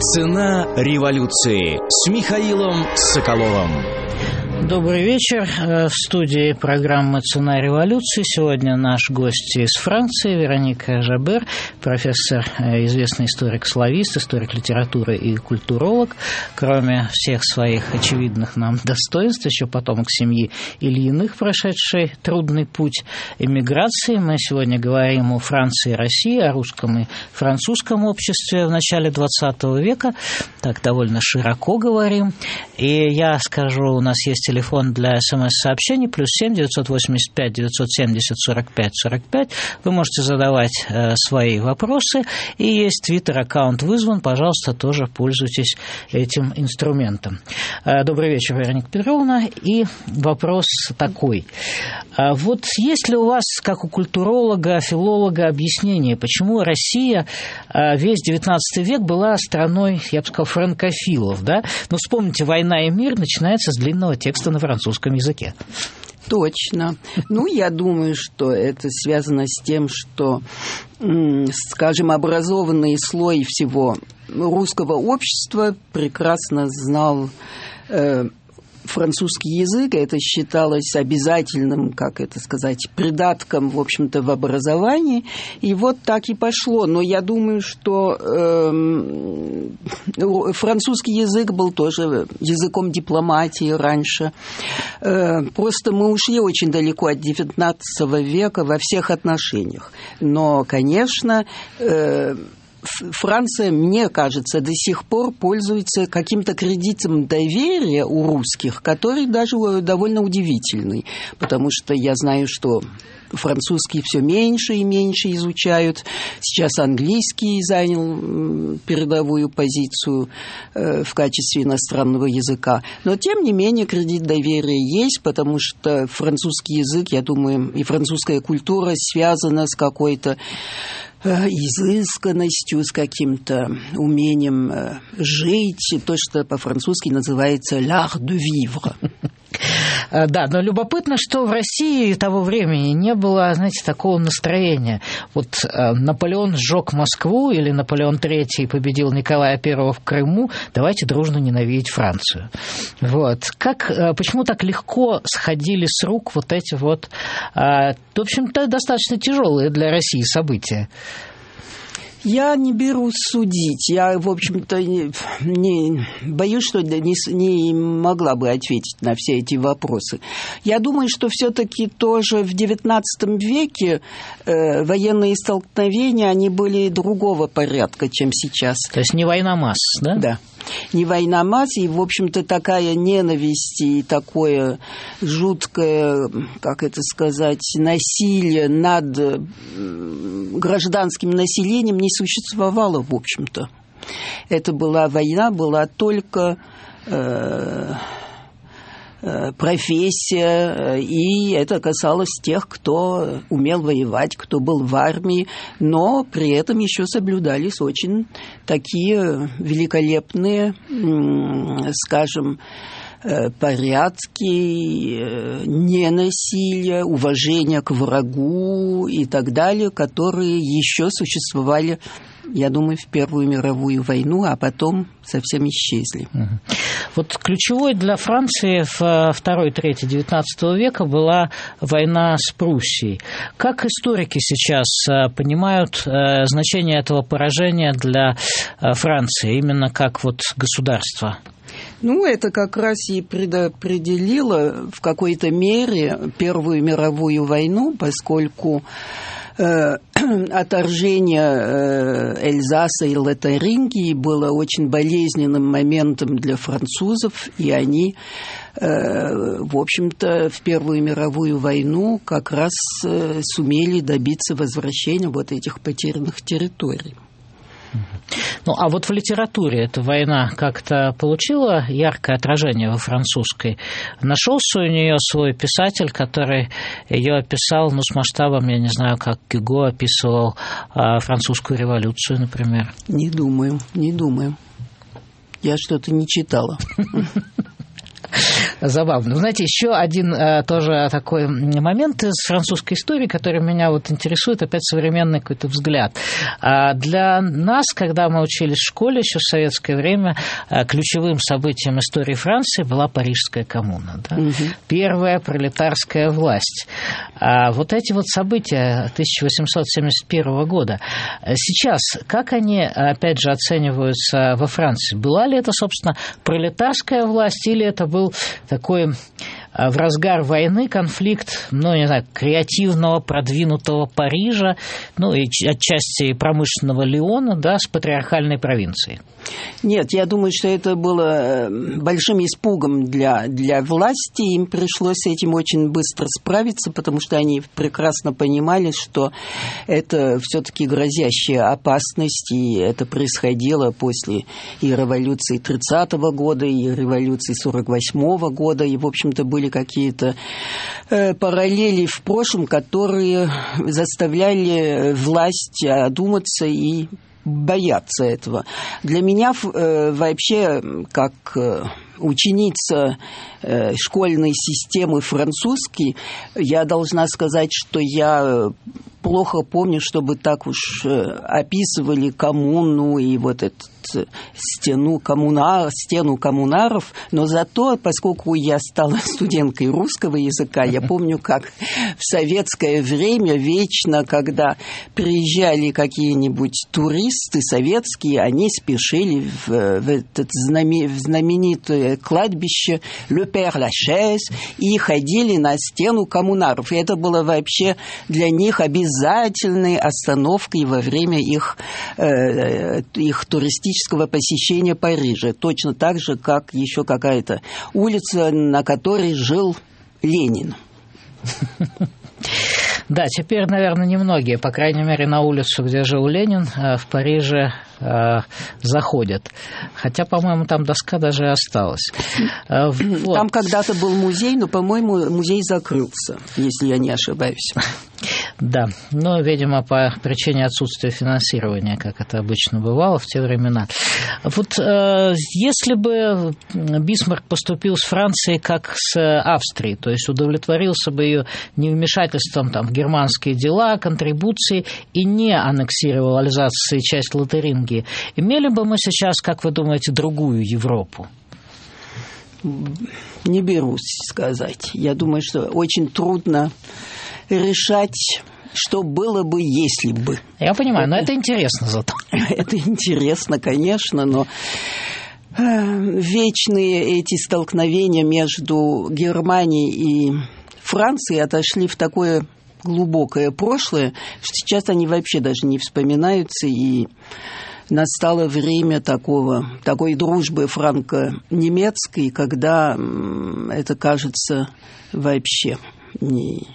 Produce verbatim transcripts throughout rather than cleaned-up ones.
Цена революции с Михаилом Соколовым. Добрый вечер. В студии программы «Цена революции». Сегодня наш гость из Франции Вероника Жабер, профессор, известный историк-славист, историк литературы и культуролог. Кроме всех своих очевидных нам достоинств, еще потомок семьи Ильиных, прошедший трудный путь эмиграции. Мы сегодня говорим о Франции и России, о русском и французском обществе в начале двадцатого века. Так довольно широко говорим. И я скажу, у нас есть телефон для смс-сообщений, плюс семь девятьсот восемьдесят пять девятьсот семьдесят сорок пять сорок пять. Вы можете задавать э, свои вопросы. И есть твиттер-аккаунт «Вызван». Пожалуйста, тоже пользуйтесь этим инструментом. Э, добрый вечер, Вероника Петровна. И вопрос такой. А вот есть ли у вас, как у культуролога, филолога, объяснение, почему Россия э, весь девятнадцатый век была страной, я бы сказал, франкофилов, да? Но вспомните, «Война и мир» начинается с длинного текста на французском языке. Точно. Ну, я думаю, что это связано с тем, что, скажем, образованный слой всего русского общества прекрасно знал э, французский язык, это считалось обязательным, как это сказать, придатком, в общем-то, в образовании, и вот так и пошло. Но я думаю, что э, французский язык был тоже языком дипломатии раньше. Э, просто мы ушли очень далеко от девятнадцатого века во всех отношениях. Но, конечно, э, Франция, мне кажется, до сих пор пользуется каким-то кредитом доверия у русских, который даже довольно удивительный, потому что я знаю, что французский все меньше и меньше изучают. Сейчас английский занял передовую позицию в качестве иностранного языка. Но, тем не менее, кредит доверия есть, потому что французский язык, я думаю, и французская культура связана с какой-то изысканностью, с каким-то умением жить, то, что по-французски называется «l'art de vivre». Да, но любопытно, что в России того времени не было, знаете, такого настроения. Вот Наполеон сжег Москву или Наполеон третий победил Николая Первого в Крыму, давайте дружно ненавидеть Францию. Вот. Как, почему так легко сходили с рук вот эти вот, в общем-то, достаточно тяжелые для России события? Я не берусь судить. Я, в общем-то, не, не боюсь, что не, не могла бы ответить на все эти вопросы. Я думаю, что все-таки тоже в девятнадцатом веке э, военные столкновения, они были другого порядка, чем сейчас. То есть не война масс, да? Да. Не война масс, и, в общем-то, такая ненависть и такое жуткое, как это сказать, насилие над гражданским населением не существовало, в общем-то. Это была война, была только э, э, профессия, и это касалось тех, кто умел воевать, кто был в армии, но при этом еще соблюдались очень такие великолепные, скажем, порядки, ненасилия, уважения к врагу и так далее, которые еще существовали, я думаю, в Первую мировую войну, а потом совсем исчезли. Вот ключевой для Франции в второй трети девятнадцатого века была война с Пруссией. Как историки сейчас понимают значение этого поражения для Франции, именно как вот государства? Ну, это как раз и предопределило в какой-то мере Первую мировую войну, поскольку э, отторжение э, Эльзаса и Лотарингии было очень болезненным моментом для французов, и они, э, в общем-то, в Первую мировую войну как раз э, сумели добиться возвращения вот этих потерянных территорий. Ну, а вот в литературе эта война как-то получила яркое отражение во французской? Нашелся у нее свой писатель, который ее описал, ну, с масштабом, я не знаю, как Гюго описывал а, французскую революцию, например? Не думаю, не думаю. Я что-то не читала. забавно. Знаете, еще один тоже такой момент из французской истории, который меня вот интересует, опять современный какой-то взгляд. Для нас, когда мы учились в школе еще в советское время, ключевым событием истории Франции была Парижская коммуна. Да? Угу. Первая пролетарская власть. А вот эти вот события тысяча восемьсот семьдесят первого года, сейчас, как они, опять же, оцениваются во Франции? Была ли это, собственно, пролетарская власть, или это был такой в разгар войны конфликт, ну, не знаю, креативного, продвинутого Парижа, ну, и отчасти промышленного Лиона, да, с патриархальной провинцией? Нет, я думаю, что это было большим испугом для, для власти. Им пришлось с этим очень быстро справиться, потому что они прекрасно понимали, что это все-таки грозящая опасность, и это происходило после и революции тридцатого года, и революции сорок восьмого года, и, в общем-то, были какие-то э, параллели в прошлом, которые заставляли власть одуматься и бояться этого. Для меня э, вообще, как э, ученица э, школьной системы французской, я должна сказать, что я плохо помню, чтобы так уж э, описывали коммуну и вот эту стену, коммуна, стену коммунаров, но зато, поскольку я стала студенткой русского языка, я помню, как в советское время вечно, когда приезжали какие-нибудь туристы советские, они спешили в, в это знаменитое кладбище Le Père Lachaise и ходили на стену коммунаров. И это было вообще для них обязательной остановкой во время их, э, их туристического посещения Парижа. Точно так же, как еще какая-то улица, на которой жил Ленин. Да, теперь, наверное, немногие, по крайней мере, на улицу, где жил Ленин, в Париже заходят. Хотя, по-моему, там доска даже осталась. Вот. Там когда-то был музей, но, по-моему, музей закрылся, если я не ошибаюсь. Да, но, видимо, по причине отсутствия финансирования, как это обычно бывало в те времена. Вот э, если бы Бисмарк поступил с Францией как с Австрией, то есть удовлетворился бы ее невмешательством там, в германские дела, контрибуции и не аннексировал Альзас и часть Лотарингии, имели бы мы сейчас, как вы думаете, другую Европу? Не берусь сказать. Я думаю, что очень трудно решать, что было бы, если бы. Я понимаю, но это интересно зато. Это интересно, конечно, но вечные эти столкновения между Германией и Францией отошли в такое глубокое прошлое, что сейчас они вообще даже не вспоминаются, и настало время такого, такой дружбы франко-немецкой, когда это кажется вообще не...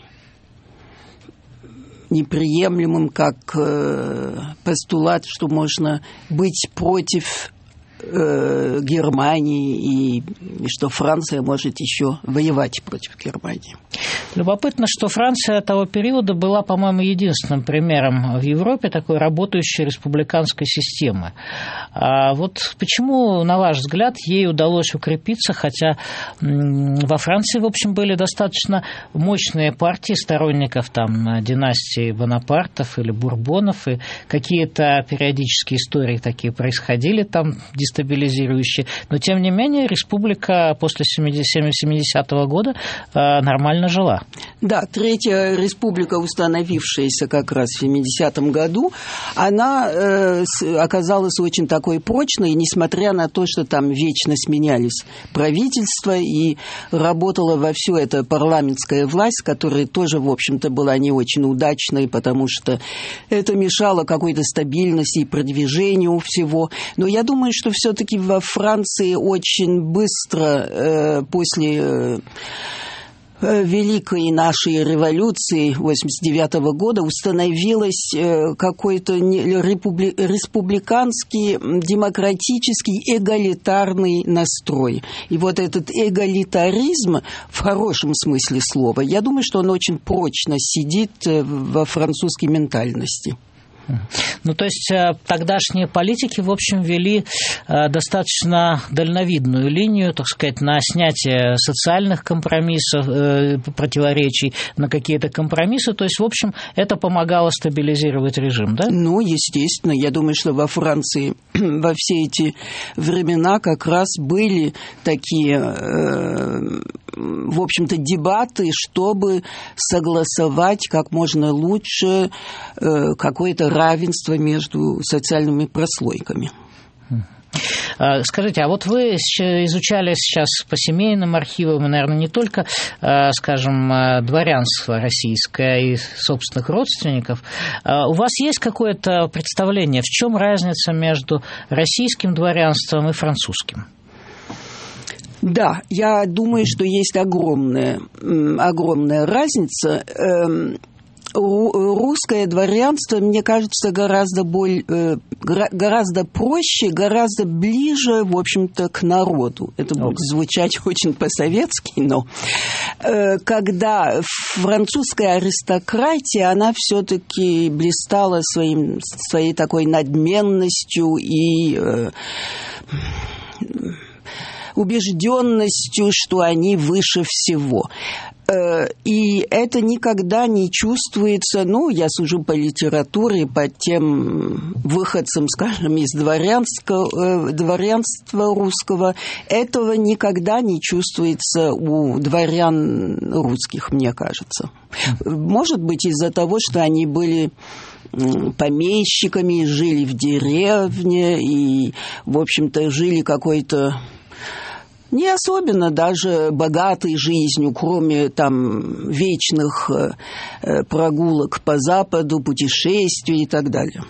неприемлемым как э, постулат, что можно быть против э, Германии и, и что Франция может еще воевать против Германии. Любопытно, что Франция того периода была, по-моему, единственным примером в Европе такой работающей республиканской системы. А вот почему, на ваш взгляд, ей удалось укрепиться, хотя во Франции, в общем, были достаточно мощные партии сторонников там, династии Бонапартов или Бурбонов, и какие-то периодические истории такие происходили там дестабилизирующие, но, тем не менее, республика после семидесятого года нормально жила. Да, Третья республика, установившаяся как раз в семидесятом году, она э, оказалась очень такой прочной, несмотря на то, что там вечно сменялись правительства и работала вовсю эта парламентская власть, которая тоже, в общем-то, была не очень удачной, потому что это мешало какой-то стабильности и продвижению всего. Но я думаю, что все-таки во Франции очень быстро э, после... Э, Великой нашей революции восемьдесят девятого года установилось какой-то републи... республиканский, демократический, эгалитарный настрой. И вот этот эгалитаризм, в хорошем смысле слова, я думаю, что он очень прочно сидит во французской ментальности. Ну, то есть тогдашние политики, в общем, вели достаточно дальновидную линию, так сказать, на снятие социальных компромиссов, противоречий, на какие-то компромиссы. То есть, в общем, это помогало стабилизировать режим, да? Ну, естественно. Я думаю, что во Франции во все эти времена как раз были такие, в общем-то, дебаты, чтобы согласовать как можно лучше какое-то равенство между социальными прослойками. Скажите, а вот вы изучали сейчас по семейным архивам, и, наверное, не только, скажем, дворянство российское и собственных родственников. У вас есть какое-то представление, в чем разница между российским дворянством и французским? Да, я думаю, что есть огромная, огромная разница. Русское дворянство, мне кажется, гораздо, более, гораздо проще, гораздо ближе, в общем-то, к народу. Это будет звучать очень по-советски, но когда французская аристократия, она все-таки блистала своим, своей такой надменностью и убежденностью, что они выше всего. И это никогда не чувствуется, ну, я сужу по литературе, по тем выходцам, скажем, из дворянского, дворянства русского, этого никогда не чувствуется у дворян русских, мне кажется. Может быть, из-за того, что они были помещиками, жили в деревне и, в общем-то, жили какой-то не особенно даже богатой жизнью, кроме там вечных э, прогулок по Западу, путешествий и так далее.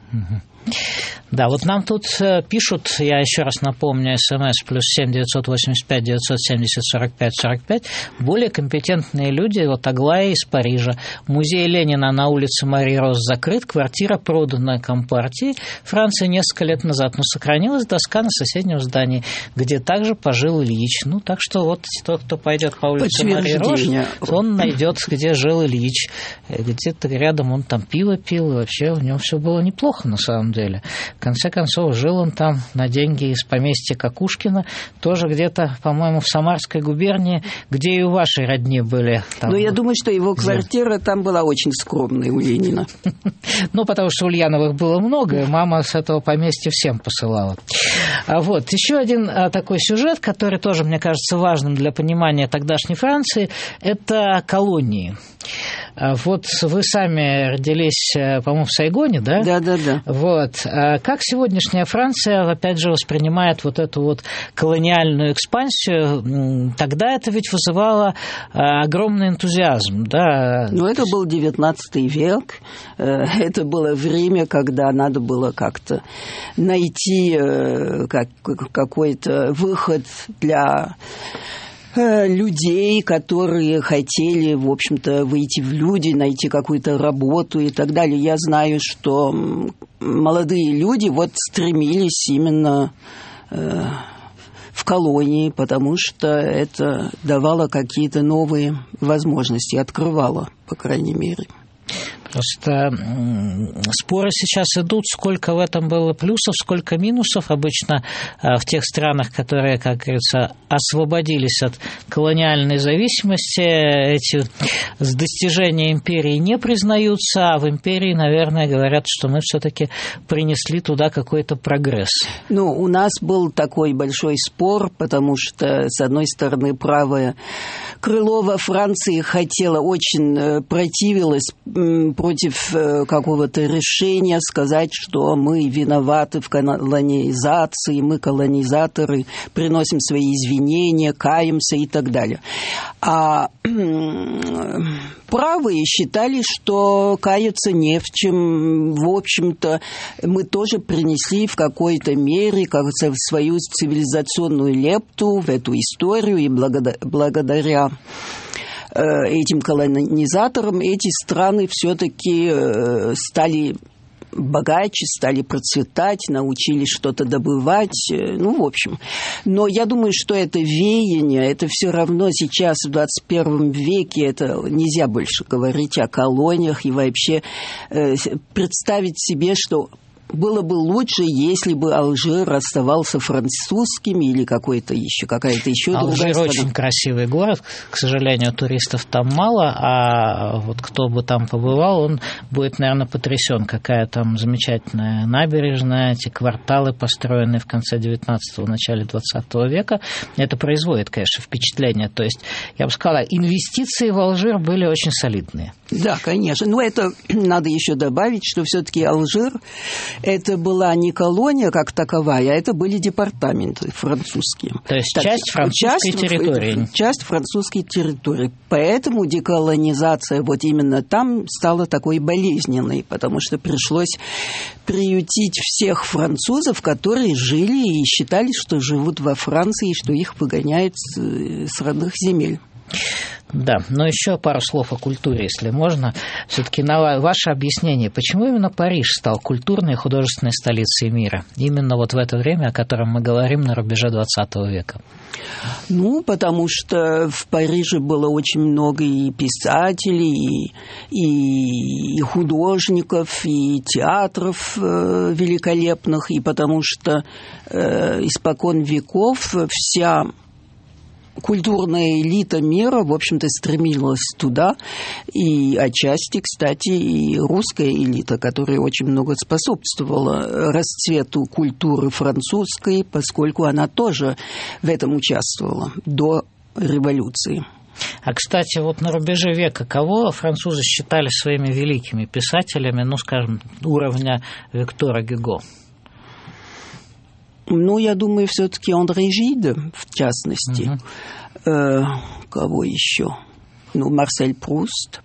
Да, вот нам тут пишут, я еще раз напомню, смс плюс семь девятьсот восемьдесят пять девятьсот семьдесят сорок пять сорок пять, более компетентные люди, вот Аглая из Парижа, музей Ленина на улице Марии Роз закрыт, квартира продана Компартии Франции несколько лет назад, но сохранилась доска на соседнем здании, где также пожил Ильич. Ну, так что вот тот, кто пойдет по улице Марии Роз, он найдет, где жил Ильич, где-то рядом он там пиво пил, и вообще у него все было неплохо на самом деле. В конце концов, жил он там на деньги из поместья Кокушкина, тоже где-то, по-моему, в Самарской губернии, где и у вашей родни были. Ну, я думаю, что его квартира там была очень скромная у Ленина. Ну, потому что Ульяновых было много, и мама с этого поместья всем посылала. Вот. Еще один такой сюжет, который тоже, мне кажется, важным для понимания тогдашней Франции, это колонии. Вот вы сами родились, по-моему, в Сайгоне, да? Да, да, да. Вот. Как сегодняшняя Франция, опять же, воспринимает вот эту вот колониальную экспансию? Тогда это ведь вызывало огромный энтузиазм, да? Ну, это был девятнадцатый век. Это было время, когда надо было как-то найти какой-то выход для людей, которые хотели, в общем-то, выйти в люди, найти какую-то работу и так далее. Я знаю, что молодые люди вот стремились именно э, в колонии, потому что это давало какие-то новые возможности, открывало, по крайней мере. Просто споры сейчас идут, сколько в этом было плюсов, сколько минусов. Обычно в тех странах, которые, как говорится, освободились от колониальной зависимости, эти достижения империи не признаются, а в империи, наверное, говорят, что мы все-таки принесли туда какой-то прогресс. Ну, у нас был такой большой спор, потому что, с одной стороны, правое крыло во Франции хотело, очень противилось против какого-то решения сказать, что мы виноваты в колонизации, мы колонизаторы, приносим свои извинения, каемся и так далее. А правые считали, что каяться не в чем. В общем-то, мы тоже принесли в какой-то мере, кажется, свою цивилизационную лепту в эту историю, и благодаря этим колонизаторам эти страны все-таки стали богаче, стали процветать, научились что-то добывать, ну, в общем. Но я думаю, что это веяние, это все равно сейчас, в двадцать первом веке, это нельзя больше говорить о колониях и вообще э, представить себе, что было бы лучше, если бы Алжир оставался французским или какой-то еще, какая-то еще Алжир другая страна. Очень красивый город. К сожалению, туристов там мало, а вот кто бы там побывал, он будет, наверное, потрясен, какая там замечательная набережная, эти кварталы, построенные в конце девятнадцатого, начале двадцатого века. Это производит, конечно, впечатление. То есть, я бы сказала, инвестиции в Алжир были очень солидные. Да, конечно. Но это надо еще добавить, что все-таки Алжир это была не колония как таковая, а это были департаменты французские. То есть так, часть французской часть, территории. Часть французской территории. Поэтому деколонизация вот именно там стала такой болезненной, потому что пришлось приютить всех французов, которые жили и считали, что живут во Франции, что их выгоняют с родных земель. Да, но еще пару слов о культуре, если можно. Все-таки на ваше объяснение, почему именно Париж стал культурной и художественной столицей мира? Именно вот в это время, о котором мы говорим, на рубеже двадцатого века. Ну, потому что в Париже было очень много и писателей, и, и, и художников, и театров э, великолепных, и потому что э, испокон веков вся культурная элита мира, в общем-то, стремилась туда, и отчасти, кстати, и русская элита, которая очень много способствовала расцвету культуры французской, поскольку она тоже в этом участвовала до революции. А, кстати, вот на рубеже века кого французы считали своими великими писателями, ну, скажем, уровня Виктора Гюго? Ну, я думаю, все-таки Андре Жиде, в частности. Uh-huh. Э, кого еще? Ну, Марсель Пруст.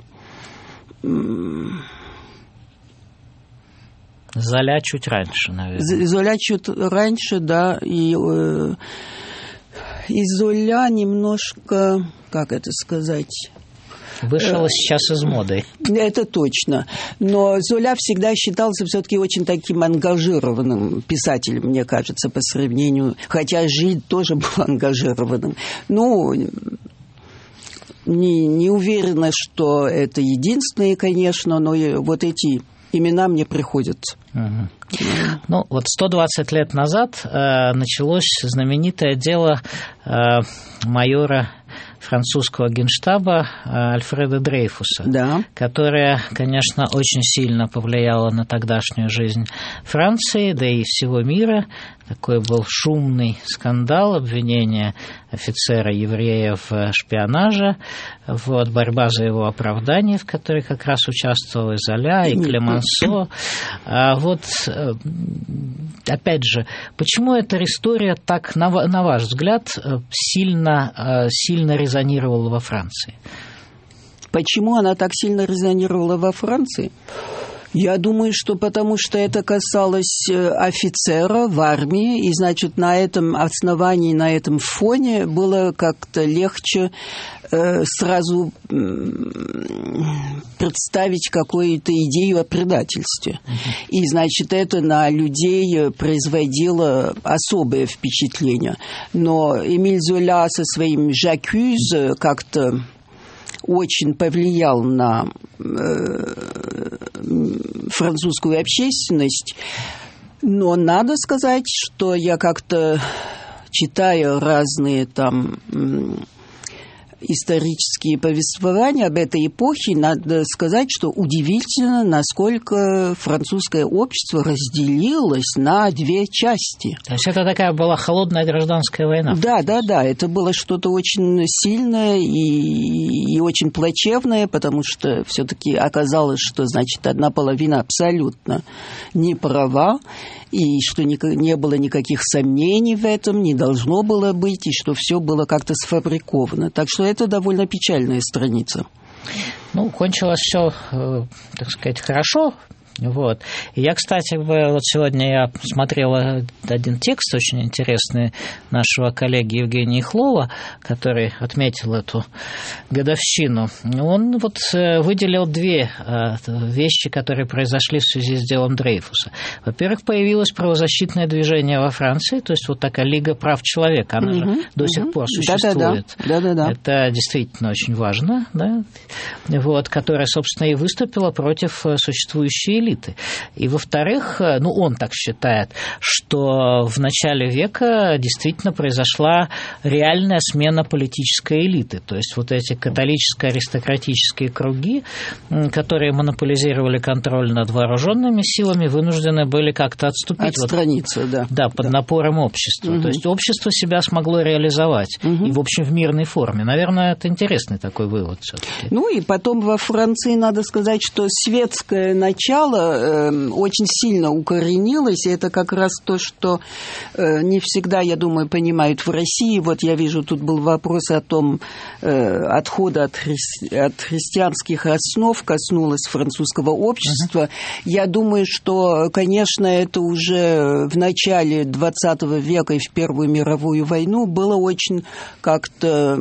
Золя чуть раньше, наверное. Золя чуть раньше, да. И, э, и Золя немножко, как это сказать... Вышел сейчас из моды. Это точно. Но Золя всегда считался все-таки очень таким ангажированным писателем, мне кажется, по сравнению... Хотя Жид тоже был ангажированным. Ну, не, не уверена, что это единственное, конечно, но вот эти имена мне приходят. Угу. Ну, вот сто двадцать лет назад э, началось знаменитое дело э, майора французского генштаба Альфреда Дрейфуса, да. которая, конечно, очень сильно повлияла на тогдашнюю жизнь Франции, да и всего мира. Такой был шумный скандал, обвинение офицера-еврея в шпионаже, вот, борьба за его оправдание, в которой как раз участвовал и Золя, и Клемансо. А вот, опять же, почему эта история так, на ваш взгляд, сильно, сильно резонировала во Франции? Почему она так сильно резонировала во Франции? Я думаю, что потому что это касалось офицера в армии, и, значит, на этом основании, на этом фоне было как-то легче э, сразу э, представить какую-то идею о предательстве. Uh-huh. И, значит, это на людей производило особое впечатление. Но Эмиль Золя со своим «J'accuse» как-то очень повлиял на э, французскую общественность. Но надо сказать, что я как-то, читая разные там исторические повествования об этой эпохе, надо сказать, что удивительно, насколько французское общество разделилось на две части. То есть это такая была холодная гражданская война? Да, да, да. Это было что-то очень сильное и, и очень плачевное, потому что все-таки оказалось, что, значит, одна половина абсолютно не права, и что не, не было никаких сомнений в этом, не должно было быть, и что все было как-то сфабриковано. Так что это довольно печальная страница. Ну, кончилось все, так сказать, хорошо, Вот. И я, кстати, вот сегодня я смотрел один текст очень интересный нашего коллеги Евгения Ихлова, который отметил эту годовщину. Он вот выделил две вещи, которые произошли в связи с делом Дрейфуса. Во-первых, появилось правозащитное движение во Франции, то есть вот такая Лига прав человека, она угу, же до сих угу. пор существует. Да, да, да. Это действительно очень важно, да? Вот, которая, собственно, и выступила против существующей элиты. И, во-вторых, ну, он так считает, что в начале века действительно произошла реальная смена политической элиты. То есть вот эти католическо-аристократические круги, которые монополизировали контроль над вооруженными силами, вынуждены были как-то отступить. Отстраниться, вот, да. Да, под да. напором общества. Угу. То есть общество себя смогло реализовать. Угу. И, в общем, в мирной форме. Наверное, это интересный такой вывод все-таки. Ну и потом во Франции, надо сказать, что светское начало э, очень сильно укоренилось. И это как раз то, что э, не всегда, я думаю, понимают в России. Вот я вижу, тут был вопрос о том, э, отхода от, хри- от христианских основ коснулось французского общества. Uh-huh. Я думаю, что, конечно, это уже в начале двадцатого века и в Первую мировую войну было очень как-то...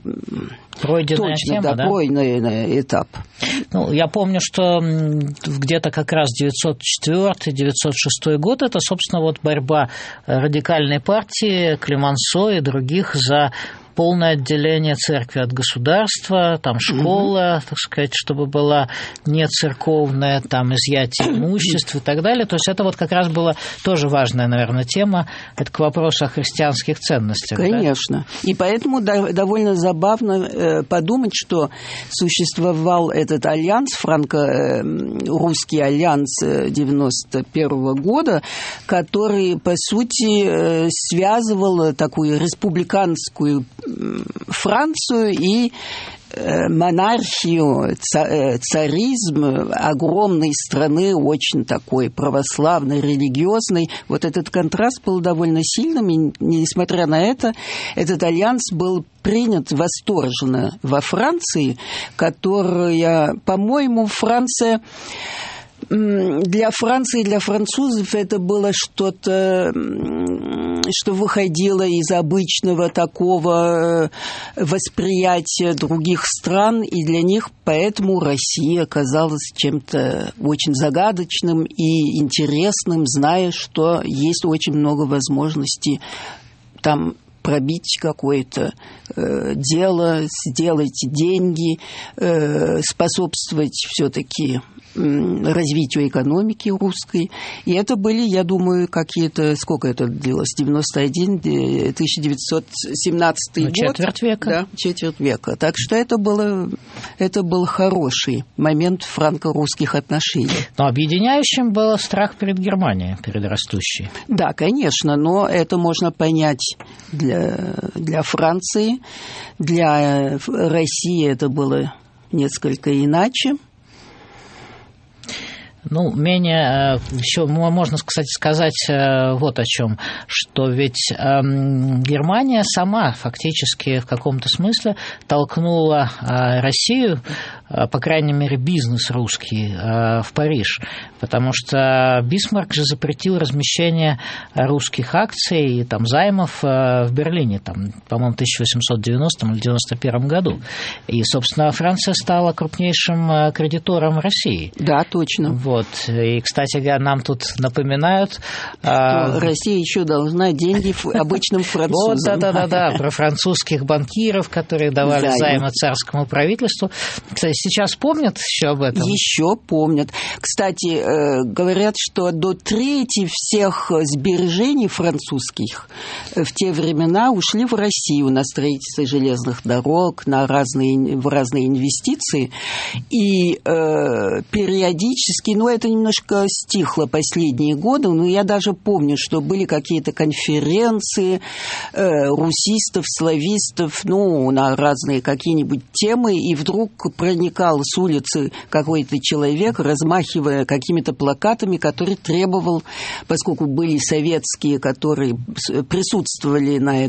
Пройденная Точно, тема, да, да? пройденный этап. Ну, я помню, что где-то как раз девятьсот четвёртый - девятьсот шестой год, это, собственно, вот борьба радикальной партии, Клемансо и других за полное отделение церкви от государства, там школа, угу. так сказать, чтобы была не церковная, там изъятие имущества и так далее. То есть это вот как раз была тоже важная, наверное, тема. Это к вопросу о христианских ценностях. Конечно. Да? И поэтому довольно забавно подумать, что существовал этот альянс, франко-русский альянс девяносто первого года, который, по сути, связывал такую республиканскую Францию и монархию, царизм огромной страны, очень такой православной, религиозной. Вот этот контраст был довольно сильным, и несмотря на это, этот альянс был принят восторженно во Франции, которая, по-моему, Франция... Для Франции, для французов это было что-то, что выходило из обычного такого восприятия других стран, и для них поэтому Россия казалась чем-то очень загадочным и интересным, зная, что есть очень много возможностей там пробить какое-то э, дело, сделать деньги, э, способствовать все-таки развитию экономики русской. И это были, я думаю, какие-то... Сколько это длилось? девяносто один - тысяча девятьсот семнадцатый ну, год. Четверть века. Да, четверть века. Так что это, было, это был хороший момент франко-русских отношений. Но объединяющим был страх перед Германией, перед растущей. Да, конечно, но это можно понять для, для Франции. Для России это было несколько иначе. Ну, менее, еще можно, кстати, сказать вот о чем, что ведь Германия сама фактически в каком-то смысле толкнула Россию, по крайней мере, бизнес русский в Париж, потому что Бисмарк же запретил размещение русских акций и там, займов в Берлине, там, по-моему, в тысяча восемьсот девяностом или девяносто первом году. И, собственно, Франция стала крупнейшим кредитором России. Да, точно. Вот. И, кстати говоря, нам тут напоминают... Что Россия еще должна деньги обычным французам. Вот, да-да-да, про французских банкиров, которые давали займы царскому правительству. Кстати, сейчас помнят еще об этом? Еще помнят. Кстати, говорят, что до трети всех сбережений французских в те времена ушли в Россию на строительство железных дорог, на разные, в разные инвестиции. И э, периодически, ну, это немножко стихло последние годы, но я даже помню, что были какие-то конференции э, русистов, славистов, ну, на разные какие-нибудь темы, и вдруг проникал с улицы какой-то человек, размахивая какими-то плакатами, который требовал, поскольку были советские, которые присутствовали на этом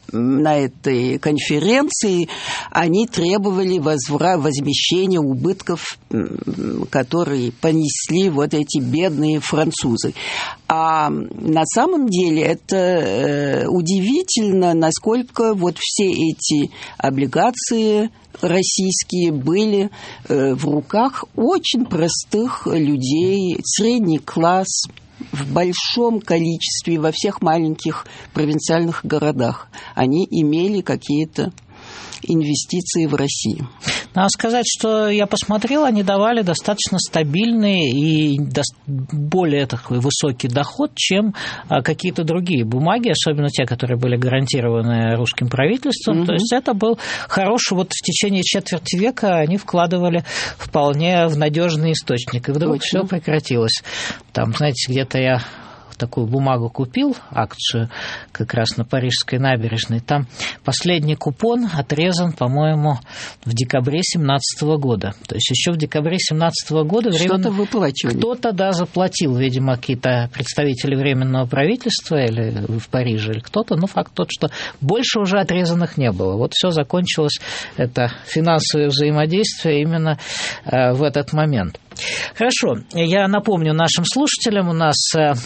на этой конференции они требовали возвра- возмещения убытков, которые понесли вот эти бедные французы. А на самом деле это э, удивительно, насколько вот все эти облигации российские были э, в руках очень простых людей, средний класс, в большом количестве во всех маленьких провинциальных городах. Они имели какие-то инвестиции в Россию. Надо сказать, что я посмотрел, они давали достаточно стабильный и более такой высокий доход, чем какие-то другие бумаги, особенно те, которые были гарантированы русским правительством. Mm-hmm. То есть это был хороший, вот в течение четверти века они вкладывали вполне в надежный источник. И вдруг Точно. Все прекратилось. Там, знаете, где-то я такую бумагу купил, акцию, как раз на Парижской набережной. Там последний купон отрезан, по-моему, в декабре семнадцатого года. То есть еще в декабре семнадцатого года что-то выплачивали. Кто-то, да, заплатил, видимо, какие-то представители Временного правительства или в Париже, или кто-то. Но факт тот, что больше уже отрезанных не было. Вот все закончилось, это финансовое взаимодействие именно в этот момент. Хорошо, я напомню нашим слушателям, у нас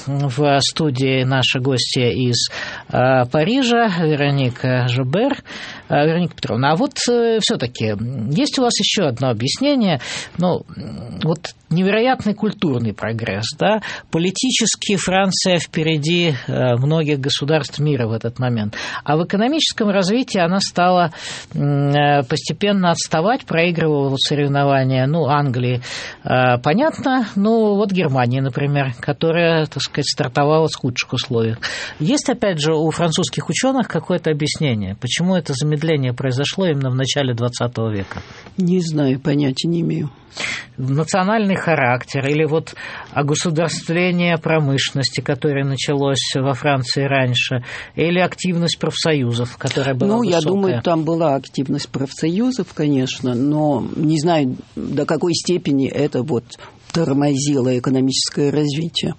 в студии наши гости из Парижа, Вероника Жабер. Вероника Петровна, а вот все-таки есть у вас еще одно объяснение, ну, вот невероятный культурный прогресс, да, политически Франция впереди многих государств мира в этот момент, а в экономическом развитии она стала постепенно отставать, проигрывала вот соревнования, ну, Англии, понятно, ну, вот Германии, например, которая, так сказать, стартовала с худших условий. Есть, опять же, у французских ученых какое-то объяснение, почему это замедление произошло именно в начале двадцатого века? Не знаю, понятия не имею. Национальный характер или вот огосударствление промышленности, которое началось во Франции раньше, или активность профсоюзов, которая была ну, высокая? Я думаю, там была активность профсоюзов, конечно, но не знаю, до какой степени это вот тормозило экономическое развитие.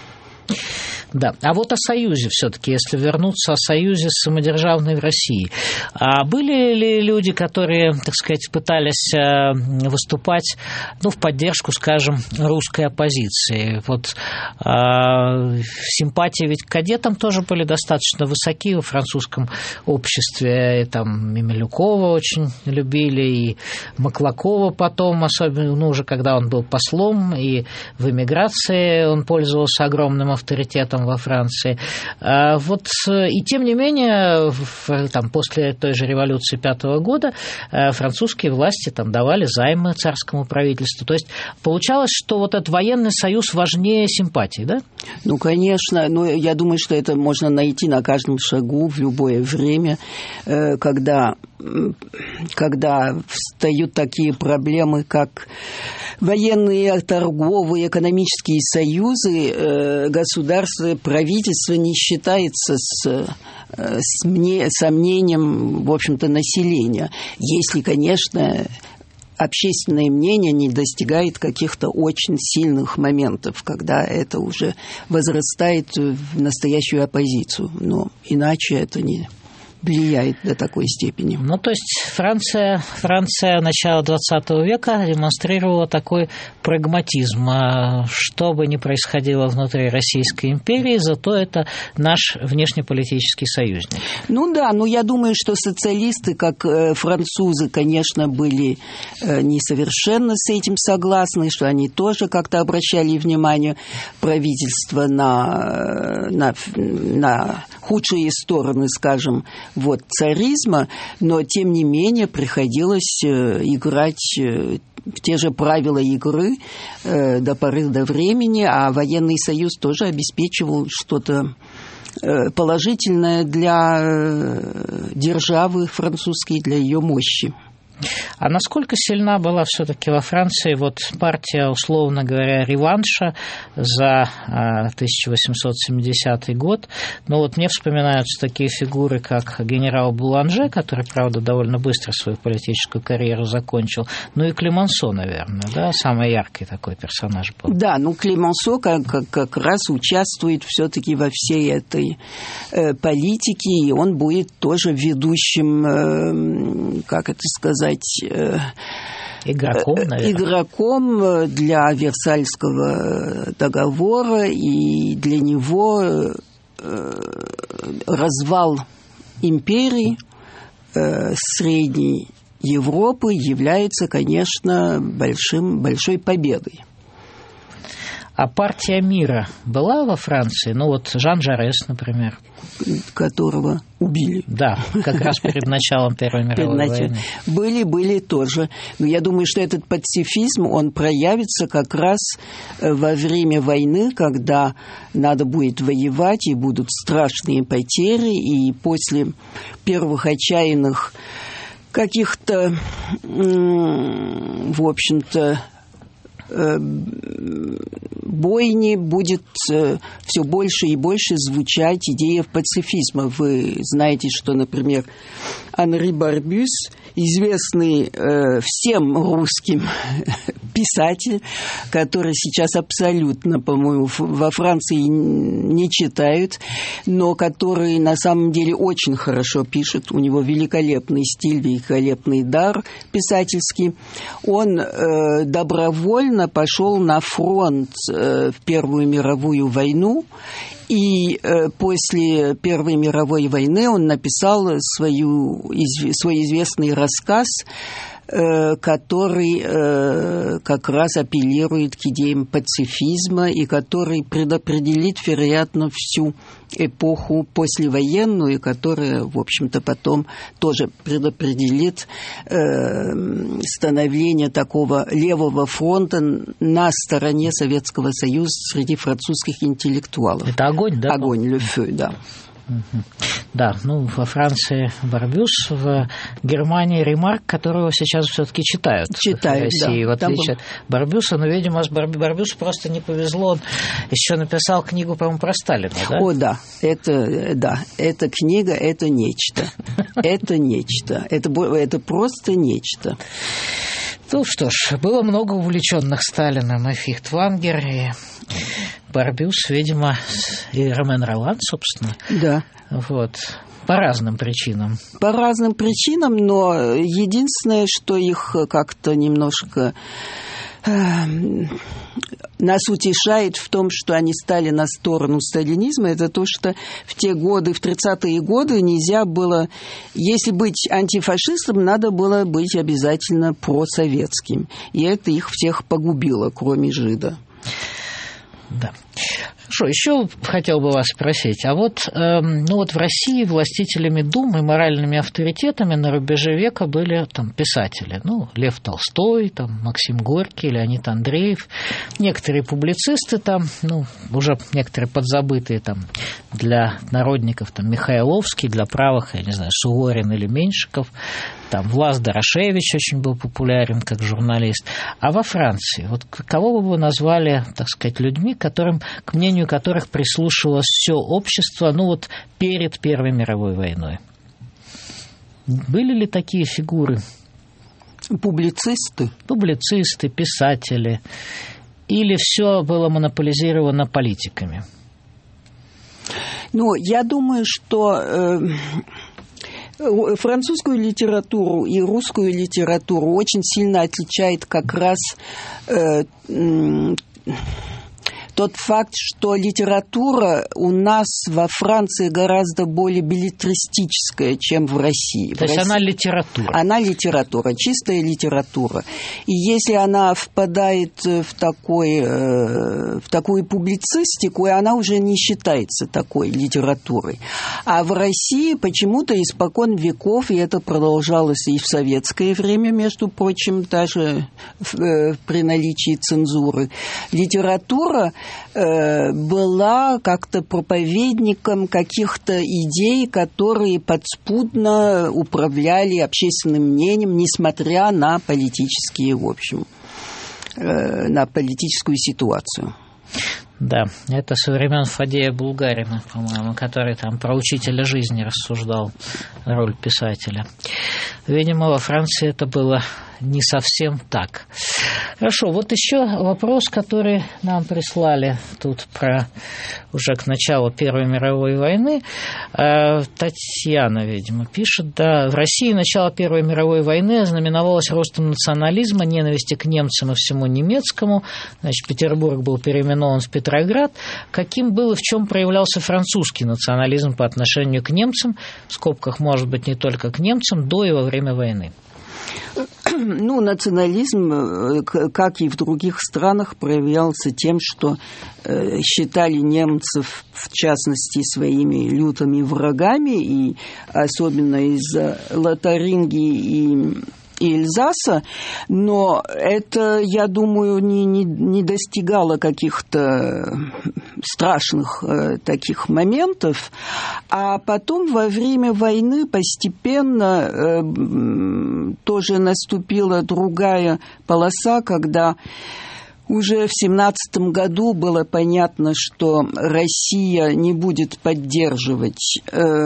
Да, а вот о Союзе все-таки, если вернуться о Союзе самодержавной в России. А были ли люди, которые, так сказать, пытались выступать, ну, в поддержку, скажем, русской оппозиции? Вот а, симпатии ведь к кадетам тоже были достаточно высоки во французском обществе. И, там, и Милюкова очень любили, и Маклакова потом, особенно, ну, уже когда он был послом, и в эмиграции он пользовался огромным авторитетом во Франции. Вот, и тем не менее, там, после той же революции пятого года французские власти там, давали займы царскому правительству. То есть получалось, что вот этот военный союз важнее симпатий, да? Ну, конечно. Но я думаю, что это можно найти на каждом шагу в любое время, когда, когда встают такие проблемы, как военные, торговые, экономические союзы, государства, правительство не считается с, с мне, сомнением, в общем-то, населения. Если, конечно, общественное мнение не достигает каких-то очень сильных моментов, когда это уже возрастает в настоящую оппозицию. Но иначе это не влияет до такой степени. Ну, то есть Франция, Франция начала двадцатого века демонстрировала такой прагматизм. Что бы ни происходило внутри Российской империи, зато это наш внешнеполитический союзник. Ну да, но я думаю, что социалисты, как французы, конечно, были не совершенно с этим согласны, что они тоже как-то обращали внимание правительства на, на, на худшие стороны, скажем, вот, царизма, но, тем не менее, приходилось играть в те же правила игры э, до поры до времени, а военный союз тоже обеспечивал что-то э, положительное для э, державы французской, для ее мощи. А насколько сильна была все-таки во Франции вот партия, условно говоря, реванша за тысяча восемьсот семидесятый год? Ну вот мне вспоминаются такие фигуры, как генерал Буланже, который, правда, довольно быстро свою политическую карьеру закончил, ну и Клемансо, наверное, да, самый яркий такой персонаж был. Да, ну Клемансо как, как, как раз участвует все-таки во всей этой э, политике, и он будет тоже ведущим, э, как это сказать, Игроком, наверное. Игроком для Версальского договора, и для него развал империи Средней Европы является, конечно, большим, большой победой. А партия мира была во Франции? Ну вот Жан Жарес, например. Которого убили. Да, как раз перед началом Первой мировой войны. Были, были тоже. Но я думаю, что этот пацифизм, он проявится как раз во время войны, когда надо будет воевать, и будут страшные потери, и после первых отчаянных каких-то, в общем-то, бойни будет все больше и больше звучать идея пацифизма. Вы знаете, что, например, Анри Барбюс, известный э, всем русским писатель, который сейчас абсолютно, по-моему, во Франции не читают, но который на самом деле очень хорошо пишет, у него великолепный стиль, великолепный дар писательский. Он э, добровольно пошел на фронт э, в Первую мировую войну, и э, после Первой мировой войны он написал свою, из, свой известный рассказ, э, который э, как раз апеллирует к идеям пацифизма и который предопределит, вероятно, всю эпоху послевоенную, которая, в общем-то, потом тоже предопределит э, становление такого левого фронта на стороне Советского Союза среди французских интеллектуалов. Это огонь, да? Огонь, le feu, да. Да, ну, во Франции Барбюс, в Германии Ремарк, которого сейчас все-таки читают, читают в России, да. в отличие от Барбюса. Но, видимо, с Барбюсу просто не повезло. Он еще написал книгу, по-моему, про Сталина, да? О, да, это, да, эта книга, это нечто. Это нечто. Это, это просто нечто. Ну что ж, было много увлеченных Сталином, и Фихтвангер, и Барбюс, видимо, и Ромен Ролан, собственно. Да. Вот. По разным причинам. По разным причинам, но единственное, что их как-то немножко нас утешает в том, что они стали на сторону сталинизма, это то, что в те годы, в тридцатые годы нельзя было, если быть антифашистом, надо было быть обязательно просоветским. И это их всех погубило, кроме жида. Да. Хорошо, еще хотел бы вас спросить, а вот, э, ну вот в России властителями дум и моральными авторитетами на рубеже века были там писатели, ну, Лев Толстой, там, Максим Горький, Леонид Андреев, некоторые публицисты там, ну, уже некоторые подзабытые там для народников, там, Михайловский, для правых, я не знаю, Суворин или Меньшиков, там, Влас Дорошевич очень был популярен как журналист. А во Франции, вот кого бы вы назвали, так сказать, людьми, которым, к мнению которых прислушивалось все общество, ну вот перед Первой мировой войной? Были ли такие фигуры? Публицисты? Публицисты, писатели. Или все было монополизировано политиками? Ну, я думаю, что э, французскую литературу и русскую литературу очень сильно отличает как раз э, э, тот факт, что литература у нас во Франции гораздо более беллетристическая, чем в России. То в есть России... она литература? Она литература, чистая литература. И если она впадает в, такой, в такую публицистику, она уже не считается такой литературой. А в России почему-то испокон веков, и это продолжалось и в советское время, между прочим, даже при наличии цензуры, литература была как-то проповедником каких-то идей, которые подспудно управляли общественным мнением, несмотря на политические, в общем, на политическую ситуацию. Да, это со времен Фадея Булгарина, по-моему, который там про учителя жизни рассуждал, роль писателя. Видимо, во Франции это было не совсем так. Хорошо, вот еще вопрос, который нам прислали тут про уже к началу Первой мировой войны. Татьяна, видимо, пишет, да, в России начало Первой мировой войны ознаменовалось ростом национализма, ненависти к немцам и всему немецкому. Значит, Петербург был переименован в Петроград. Каким был и в чем проявлялся французский национализм по отношению к немцам, в скобках, может быть, не только к немцам, до и во время войны? Ну, национализм, как и в других странах, проявлялся тем, что считали немцев, в частности, своими лютыми врагами, и особенно из-за Лотарингии и и Эльзаса, но это, я думаю, не, не, не достигало каких-то страшных э, таких моментов, а потом во время войны постепенно э, тоже наступила другая полоса, когда уже в семнадцатом году было понятно, что Россия не будет поддерживать э,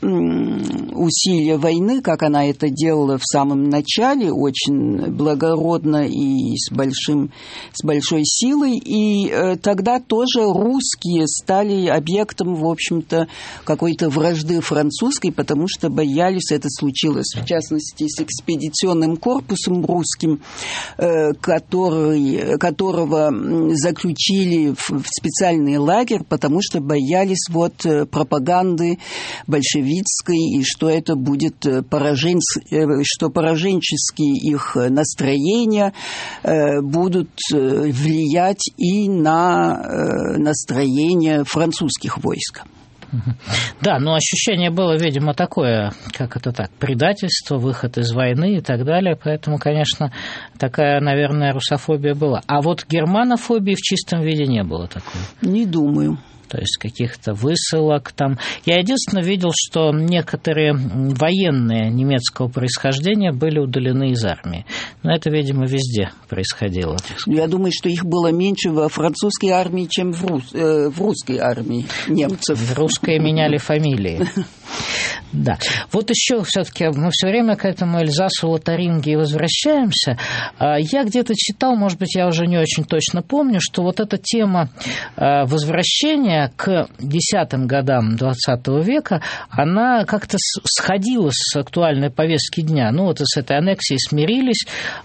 усилия войны, как она это делала в самом начале, очень благородно и с, большим, с большой силой. И э, тогда тоже русские стали объектом, в общем-то, какой-то вражды французской, потому что боялись, это случилось, в частности, с экспедиционным корпусом русским, э, который, которого заключили в, в специальный лагерь, потому что боялись вот пропаганды большевистов, и что это будет поражен... что пораженческие их настроения будут влиять и на настроение французских войск. Да, но ощущение было, видимо, такое, как это так, предательство, выход из войны и так далее, поэтому, конечно, такая, наверное, русофобия была. А вот германофобии в чистом виде не было такой? Не думаю. То есть каких-то высылок там. Я единственное видел, что некоторые военные немецкого происхождения были удалены из армии. Но это, видимо, везде происходило. Я думаю, что их было меньше во французской армии, чем в, рус... э, в русской армии немцев. В русской меняли фамилии. Да. Вот еще все-таки мы все время к этому Эльзасу, Лотарингии возвращаемся. Я где-то читал, может быть, я уже не очень точно помню, что вот эта тема возвращения к десятым годам двадцатого века, она как-то сходила с актуальной повестки дня. Ну, вот с этой аннексией смирились,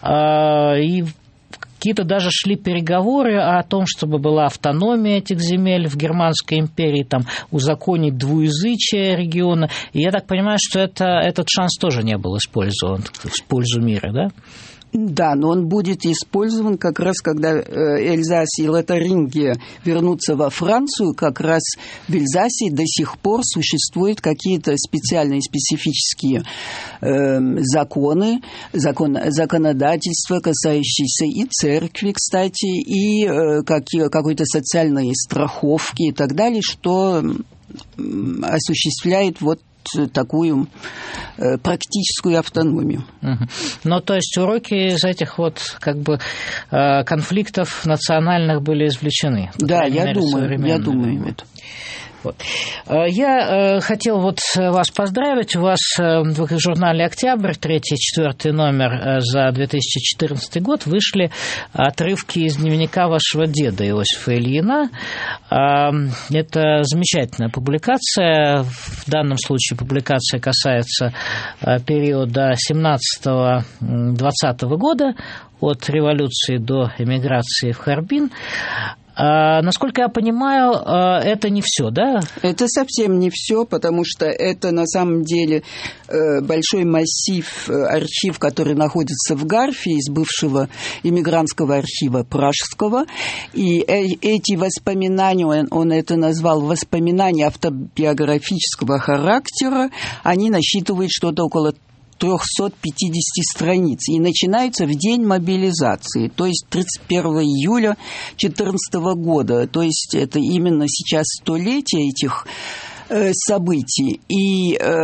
и какие-то даже шли переговоры о том, чтобы была автономия этих земель в Германской империи, там, узаконить двуязычие региона. И я так понимаю, что это, этот шанс тоже не был использован в пользу мира, да? Да, но он будет использован как раз, когда Эльзас и Лотарингия вернутся во Францию, как раз в Эльзасе до сих пор существуют какие-то специальные, специфические э, законы, закон, законодательство, касающиеся и церкви, кстати, и э, какие, какой-то социальной страховки и так далее, что осуществляет вот такую э, практическую автономию. Угу. Ну, то есть уроки из этих вот как бы э, конфликтов национальных были извлечены. Да, я думаю, я думаю это. Вот. Я э, хотел вот вас поздравить. У вас э, в журнале «Октябрь», третий и четвертый номер э, за две тысячи четырнадцатый год вышли отрывки из дневника вашего деда Иосифа Ильина. Э, это замечательная публикация. В данном случае публикация касается э, периода семнадцатого-двадцатого года, от революции до эмиграции в Харбин. А, насколько я понимаю, это не все, да? Это совсем не все, потому что это на самом деле большой массив, архив, который находится в Гарфе, из бывшего иммигрантского архива Пражского. И эти воспоминания, он, он это назвал воспоминания автобиографического характера, они насчитывают что-то около трехсот пятидесяти страниц и начинается в день мобилизации, то есть тридцать первого июля две тысячи четырнадцатого года. То есть это именно сейчас столетие этих событий, и э,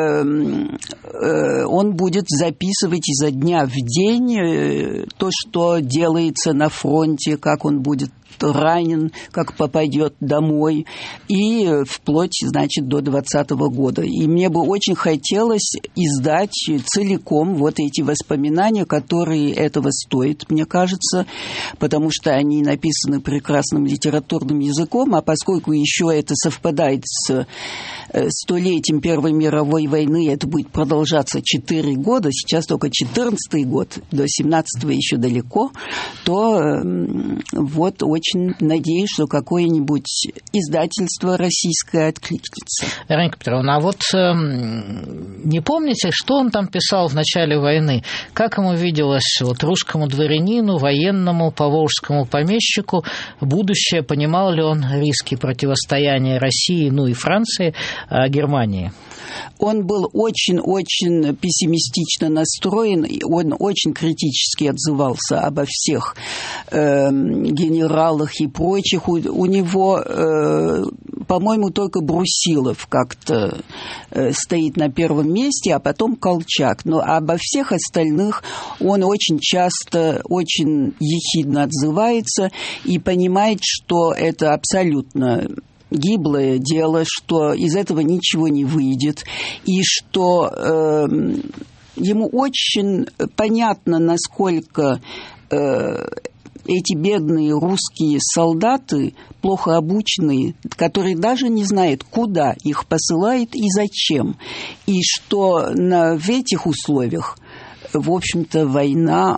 э, он будет записывать изо дня в день э, то, что делается на фронте, как он будет ранен, как попадет домой, и вплоть, значит, до двадцатого года. И мне бы очень хотелось издать целиком вот эти воспоминания, которые этого стоят, мне кажется, потому что они написаны прекрасным литературным языком, а поскольку еще это совпадает с столетием Первой мировой войны, это будет продолжаться четыре года, сейчас только четырнадцатый год, до семнадцатого еще далеко, то вот очень надеюсь, что какое-нибудь издательство российское откликнется. Вероника Петровна, а вот э, не помните, что он там писал в начале войны? Как ему виделось вот, русскому дворянину, военному, поволжскому помещику будущее? Понимал ли он риски противостояния России, ну и Франции, э, Германии? Он был очень-очень пессимистично настроен, он очень критически отзывался обо всех э, генералах и прочих. У, у него, э, по-моему, только Брусилов как-то э, стоит на первом месте, а потом Колчак. Но обо всех остальных он очень часто, очень ехидно отзывается и понимает, что это абсолютно гиблое дело, что из этого ничего не выйдет, и что э, ему очень понятно, насколько э, эти бедные русские солдаты, плохо обученные, которые даже не знают, куда их посылают и зачем, и что на, в этих условиях, в общем-то, война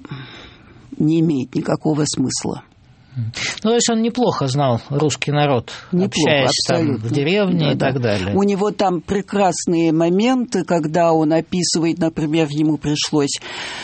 не имеет никакого смысла. Ну, то есть он неплохо знал русский народ, неплохо, общаясь там в деревне, да, и так далее. У него там прекрасные моменты, когда он описывает, например, ему пришлось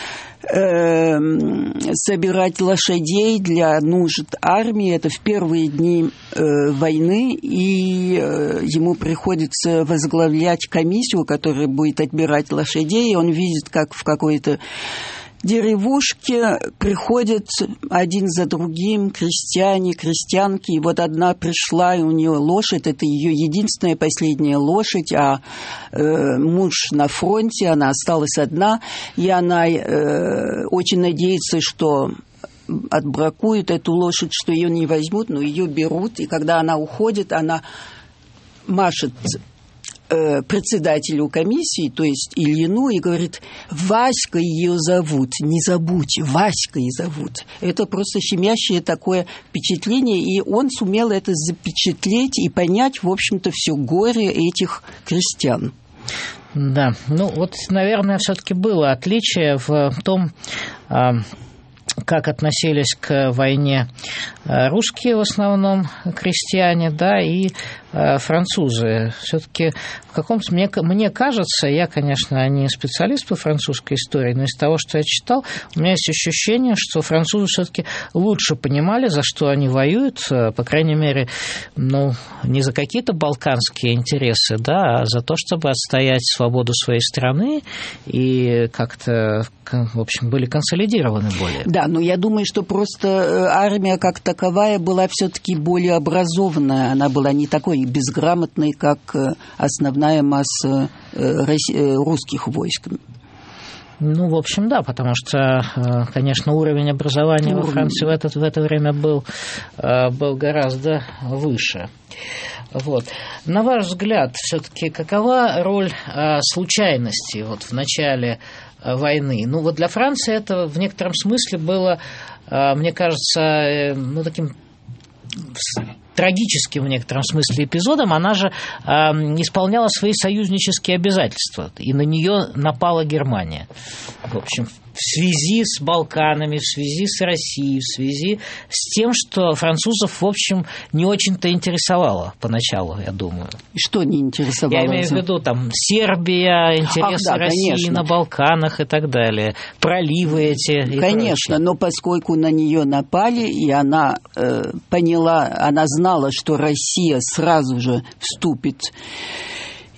э, собирать лошадей для нужд армии. Это в первые дни э, войны, и э, ему приходится возглавлять комиссию, которая будет отбирать лошадей, и он видит, как в какой-то деревушке приходят один за другим крестьяне, крестьянки. И вот одна пришла, и у нее лошадь, это ее единственная последняя лошадь, а э, муж на фронте, она осталась одна, и она э, очень надеется, что отбракуют эту лошадь, что ее не возьмут, но ее берут, и когда она уходит, она машет председателю комиссии, то есть Ильину, и говорит: Васька ее зовут, не забудь, Васька ее зовут. Это просто щемящее такое впечатление, и он сумел это запечатлеть и понять, в общем-то, все горе этих крестьян. Да, ну вот, наверное, все-таки было отличие в том, как относились к войне русские в основном крестьяне, да, и французы. Все-таки в каком-то, мне, мне кажется, я, конечно, не специалист по французской истории, но из того, что я читал, у меня есть ощущение, что французы все-таки лучше понимали, за что они воюют, по крайней мере, ну, не за какие-то балканские интересы, да, а за то, чтобы отстоять свободу своей страны и как-то, в общем, были консолидированы более. Да, но я думаю, что просто армия как таковая была все-таки более образованная, она была не такой безграмотной, как основная масса русских войск. Ну, в общем, да, потому что, конечно, уровень образования уровень. во Франции в это, в это время был, был гораздо выше. Вот. На ваш взгляд, все-таки какова роль случайности вот в начале войны? Ну, вот для Франции это в некотором смысле было, мне кажется, ну, таким трагическим в некотором смысле эпизодом. Она же э, исполняла свои союзнические обязательства, и на нее напала Германия. В общем, в связи с Балканами, в связи с Россией, в связи с тем, что французов, в общем, не очень-то интересовало поначалу, я думаю. И что не интересовало? Я имею в виду, там, Сербия, интересы Ах, да, России конечно. на Балканах и так далее, проливы эти и Конечно, прочее. Но поскольку на нее напали, и она э, поняла, она знала, что Россия сразу же вступит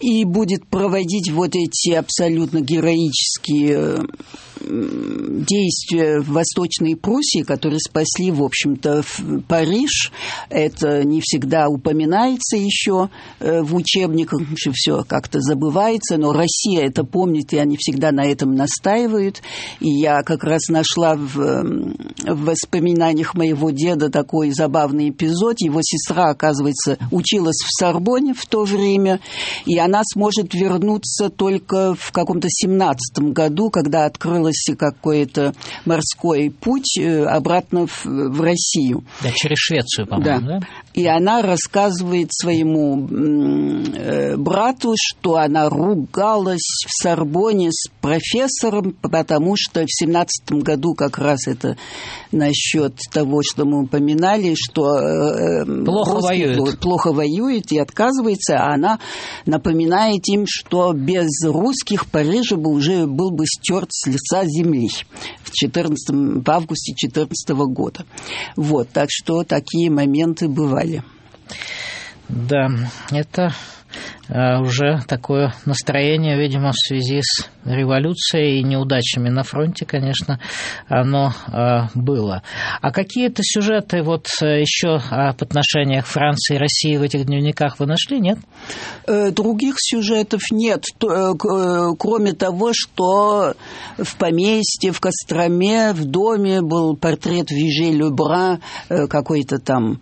и будет проводить вот эти абсолютно героические действия в Восточной Пруссии, которые спасли, в общем-то, Париж. Это не всегда упоминается еще в учебниках, все как-то забывается, но Россия это помнит, и они всегда на этом настаивают. И я как раз нашла в, в воспоминаниях моего деда такой забавный эпизод. Его сестра, оказывается, училась в Сорбонне в то время, и она сможет вернуться только в каком-то семнадцатом году, когда открылась какой-то морской путь обратно в, в Россию. Да, через Швецию, по-моему, да? да? И она рассказывает своему э, брату, что она ругалась в Сорбонне с профессором, потому что в семнадцатом году как раз это насчет того, что мы упоминали, что э, плохо воюет. плохо воюет и отказывается, а она напоминает им, что без русских Париж бы уже был бы стерт с лица земли в, четырнадцатом, в августе две тысячи четырнадцатого года. Вот, так что такие моменты бывали. Да, это э, уже такое настроение, видимо, в связи с революцией и неудачами на фронте, конечно, оно э, было. А какие-то сюжеты вот э, еще об отношениях Франции и России в этих дневниках вы нашли, нет? Э, других сюжетов нет, то, э, кроме того, что в поместье, в Костроме, в доме был портрет Виже Лебран, э, какой-то там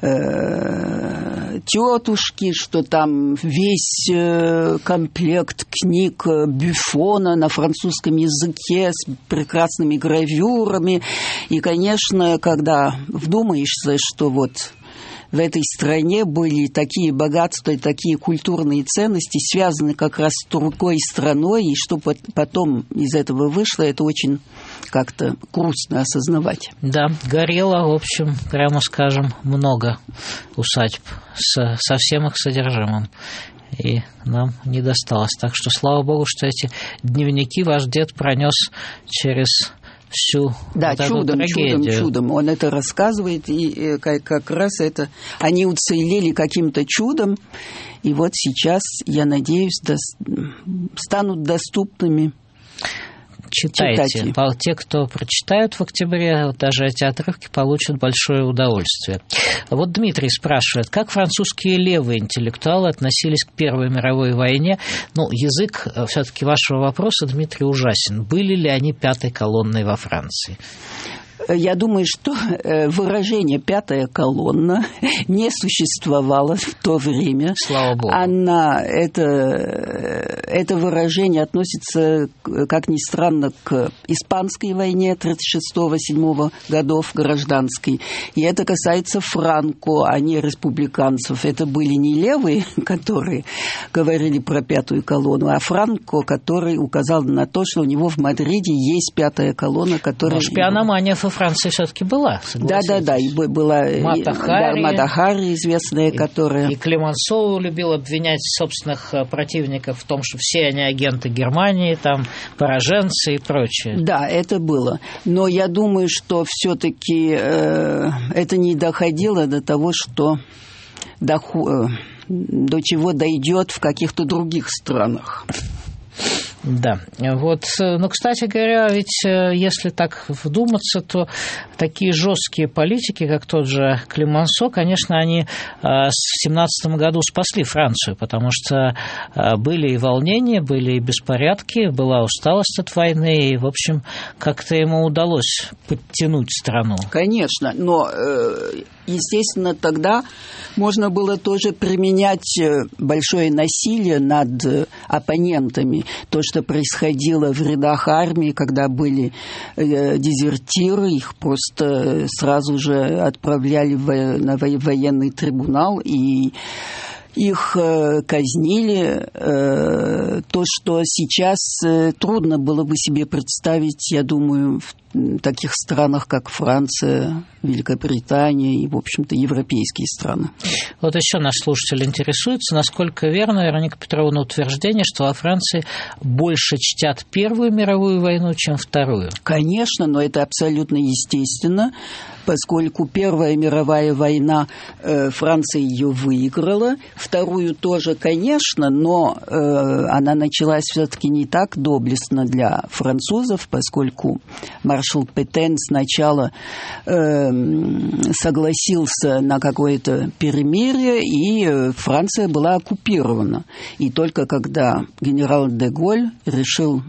э, тетушки, что там весь э, комплект книг Бюфона на французском языке с прекрасными гравюрами. И, конечно, когда вдумаешься, что вот в этой стране были такие богатства и такие культурные ценности, связаны как раз с другой страной, и что потом из этого вышло, это очень как-то грустно осознавать. Да, горело, в общем, прямо скажем, много усадьб с, со всем их содержимым. И нам не досталось. Так что, слава богу, что эти дневники ваш дед пронес через всю да, вот чудом, эту трагедию. чудом, чудом. Он это рассказывает, и как, как раз это они уцелели каким-то чудом, и вот сейчас, я надеюсь, до, станут доступными. Читайте. Читайте. Те, кто прочитают в октябре, даже эти отрывки получат большое удовольствие. Вот Дмитрий спрашивает, как французские левые интеллектуалы относились к Первой мировой войне? Ну, язык все-таки вашего вопроса, Дмитрий, ужасен. Были ли они пятой колонной во Франции? Я думаю, что выражение «пятая колонна» не существовало в то время. Слава богу. Она, это, это выражение относится, как ни странно, к испанской войне тридцать шестого — тридцать седьмого годов, гражданской. И это касается Франко, а не республиканцев. Это были не левые, которые говорили про пятую колонну, а Франко, который указал на то, что у него в Мадриде есть пятая колонна, которая... Но шпиономания во Франции все-таки была, согласитесь? Да, да, да, и была Мата Хари, да, Мата Хари известная, и, которая... И Клемансо любил обвинять собственных противников в том, что все они агенты Германии, там, пораженцы и прочее. Да, это было. Но я думаю, что все-таки э, это не доходило до того, что до, э, до чего дойдет в каких-то других странах. Да, вот, ну, кстати говоря, ведь если так вдуматься, то такие жесткие политики, как тот же Клемансо, конечно, они в семнадцатом году спасли Францию, потому что были и волнения, были и беспорядки, была усталость от войны, и, в общем, как-то ему удалось подтянуть страну. Конечно, но, естественно, тогда можно было тоже применять большое насилие над оппонентами. То, что происходило в рядах армии, когда были дезертиры, их просто сразу же отправляли на военный трибунал и их казнили. То, что сейчас трудно было бы себе представить, я думаю, в таких странах, как Франция, Великобритания и, в общем-то, европейские страны. Вот еще наш слушатель интересуется, насколько верно, Вероника Петровна, утверждение, что во Франции больше чтят Первую мировую войну, чем Вторую. Конечно, но это абсолютно естественно, поскольку Первая мировая война, э, Франция ее выиграла, Вторую тоже, конечно, но э, она началась все-таки не так доблестно для французов, поскольку маршал Петен сначала э, согласился на какое-то перемирие, и э, Франция была оккупирована. И только когда генерал де Голль решил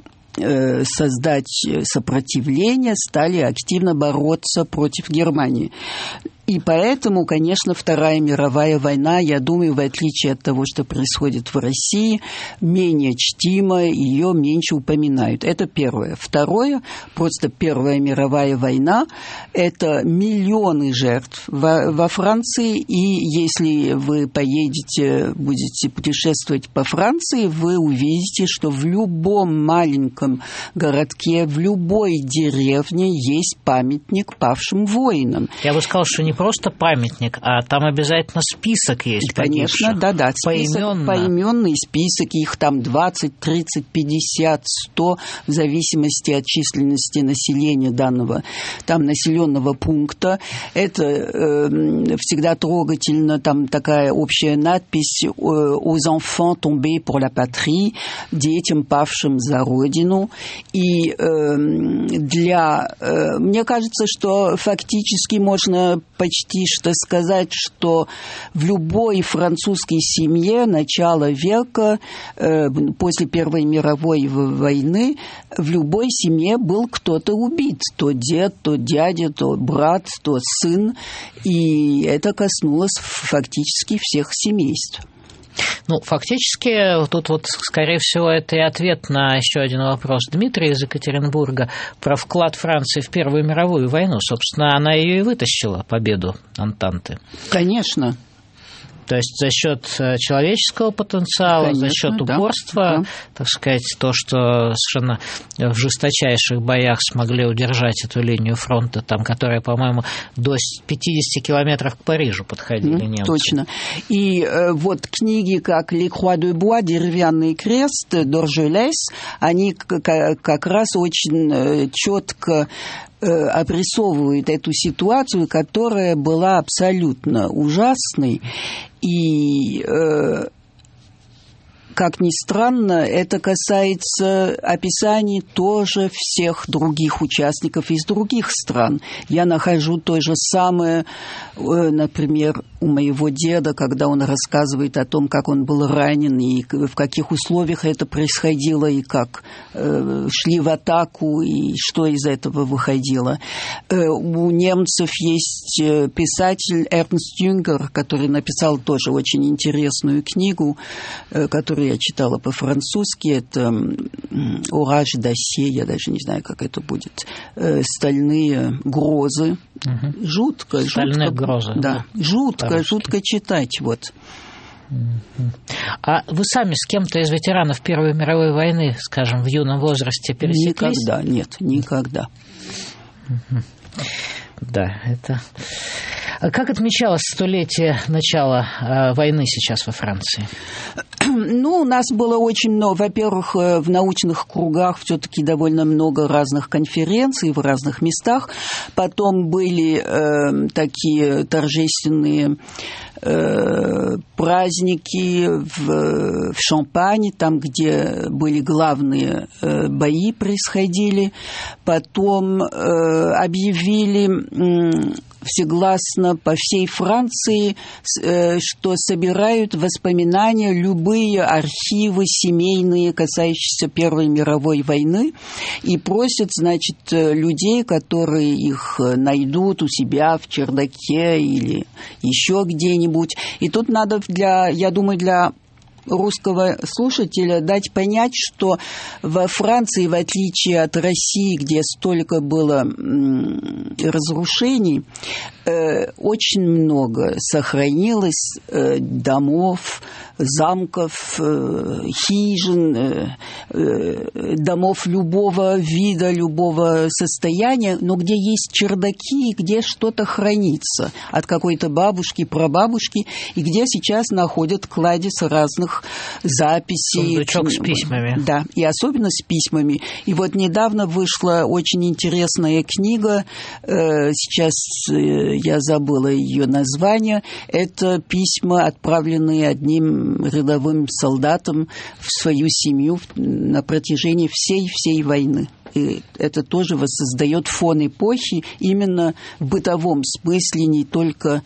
создать сопротивление, стали активно бороться против Германии. И поэтому, конечно, Вторая мировая война, я думаю, в отличие от того, что происходит в России, менее чтима, ее меньше упоминают. Это первое. Второе, просто Первая мировая война, это миллионы жертв во, во Франции, и если вы поедете, будете путешествовать по Франции, вы увидите, что в любом маленьком городке, в любой деревне есть памятник павшим воинам. Я бы сказал, что не просто памятник, а там обязательно список есть погибших. Конечно, да-да, список, поименный список, их там двадцать, тридцать, пятьдесят, сто, в зависимости от численности населения данного там населенного пункта. Это э, всегда трогательно, там такая общая надпись «Aux enfants tombés pour la patrie», детям, павшим за родину. И э, для... Э, мне кажется, что фактически можно почти что сказать, что в любой французской семье начала века, э, после Первой мировой войны, в любой семье был кто-то убит. То дед, то дядя, то брат, то сын. И это коснулось фактически всех семейств. Ну, фактически, тут вот, скорее всего, это и ответ на еще один вопрос Дмитрия из Екатеринбурга про вклад Франции в Первую мировую войну. Собственно, она ее и вытащила, победу Антанты. Конечно. То есть за счет человеческого потенциала, конечно, за счет упорства, да, так сказать, то, что совершенно в жесточайших боях смогли удержать эту линию фронта, там, которая, по-моему, до пятидесяти километров к Парижу подходили немцы. Точно. И э, вот книги, как «Les Croix de Bois», «Деревянный крест», «Доржелес», они как раз очень четко обрисовывают эту ситуацию, которая была абсолютно ужасной. И, э, как ни странно, это касается описаний тоже всех других участников из других стран. Я нахожу то же самое, э, например, у моего деда, когда он рассказывает о том, как он был ранен, и в каких условиях это происходило, и как э, шли в атаку, и что из этого выходило. Э, у немцев есть писатель Эрнст Юнгер, который написал тоже очень интересную книгу, э, которую я читала по-французски. Это «Ораж д'Acier», я даже не знаю, как это будет. Э, «Стальные грозы». Угу. Жутко, Стальные жутко. грозы. Да, да. жутко, По-русски. жутко читать, вот. А вы сами с кем-то из ветеранов Первой мировой войны, скажем, в юном возрасте пересеклись? Никогда, нет, никогда. Да, это... Как отмечалось столетие начала э, войны сейчас во Франции? Ну, у нас было очень много, во-первых, в научных кругах все-таки довольно много разных конференций в разных местах. Потом были э, такие торжественные э, праздники в, в Шампане, там, где были главные э, бои происходили. Потом э, объявили э, всегласно по всей Франции, э, что собирают воспоминания, любые архивы семейные, касающиеся Первой мировой войны, и просят, значит, людей, которые их найдут у себя в чердаке или еще где-нибудь. И тут надо, для, я думаю, для русского слушателя дать понять, что во Франции, в отличие от России, где столько было разрушений, очень много сохранилось домов, замков, хижин, домов любого вида, любого состояния, но где есть чердаки, где что-то хранится от какой-то бабушки, прабабушки, и где сейчас находят кладезь разных записей. Сундучок с письмами. Да, и особенно с письмами. И вот недавно вышла очень интересная книга, сейчас я забыла ее название, это письма, отправленные одним рядовым солдатом в свою семью на протяжении всей-всей войны. И это тоже воссоздает фон эпохи именно в бытовом смысле, не только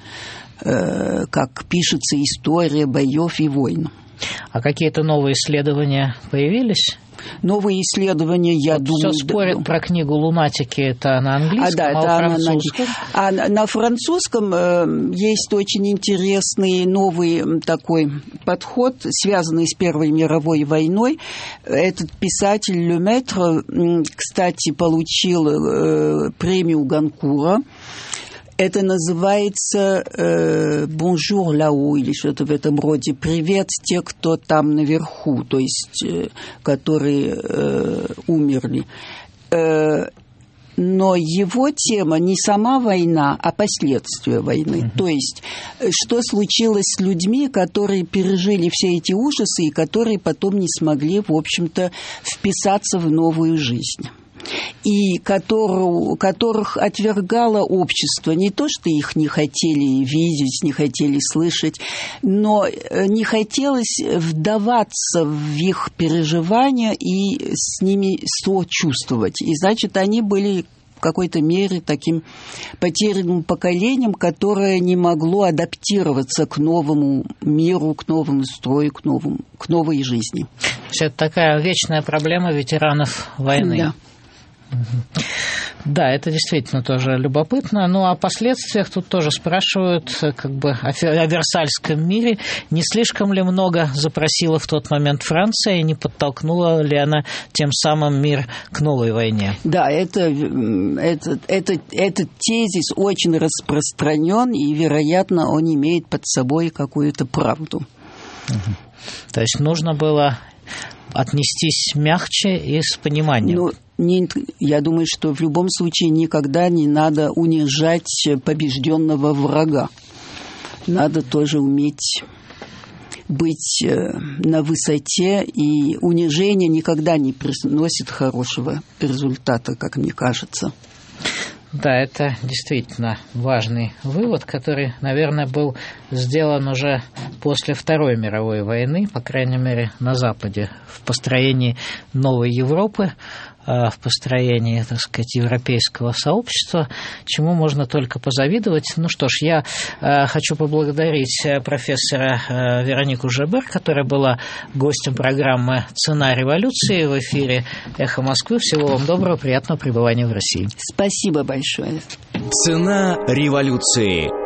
э, как пишется история боев и войн. А какие-то новые исследования появились? Новые исследования, я вот думаю... Все спорят да, про книгу «Лунатики», это на английском, а, да, это а на французском? А на, на французском э, есть очень интересный новый такой подход, связанный с Первой мировой войной. Этот писатель Леметр, кстати, получил э, премию Гонкура. Это называется э, «Bonjour là-haut» или что-то в этом роде. «Привет те, кто там наверху», то есть э, которые э, умерли. Э, но его тема не сама война, а последствия войны. Mm-hmm. То есть что случилось с людьми, которые пережили все эти ужасы и которые потом не смогли, в общем-то, вписаться в новую жизнь. И которую, которых отвергало общество. Не то, что их не хотели видеть, не хотели слышать, но не хотелось вдаваться в их переживания и с ними сочувствовать. И, значит, они были в какой-то мере таким потерянным поколением, которое не могло адаптироваться к новому миру, к новому строю, к, новому, к новой жизни. То есть это такая вечная проблема ветеранов войны. Да. Да, это действительно тоже любопытно. Ну, о последствиях тут тоже спрашивают, как бы о Версальском мире. Не слишком ли много запросила в тот момент Франция, и не подтолкнула ли она тем самым мир к новой войне? Да, это, это, это, этот тезис очень распространен, и, вероятно, он имеет под собой какую-то правду. Угу. То есть нужно было отнестись мягче и с пониманием. Ну, не, я думаю, что в любом случае никогда не надо унижать побежденного врага. Надо тоже уметь быть на высоте, и унижение никогда не приносит хорошего результата, как мне кажется. Да, это действительно важный вывод, который, наверное, был сделан уже после Второй мировой войны, по крайней мере, на Западе, в построении новой Европы, в построении, так сказать, европейского сообщества, чему можно только позавидовать. Ну что ж, я хочу поблагодарить профессора Веронику Жабер, которая была гостем программы «Цена революции» в эфире «Эхо Москвы». Всего вам доброго, приятного пребывания в России. Спасибо большое. «Цена революции».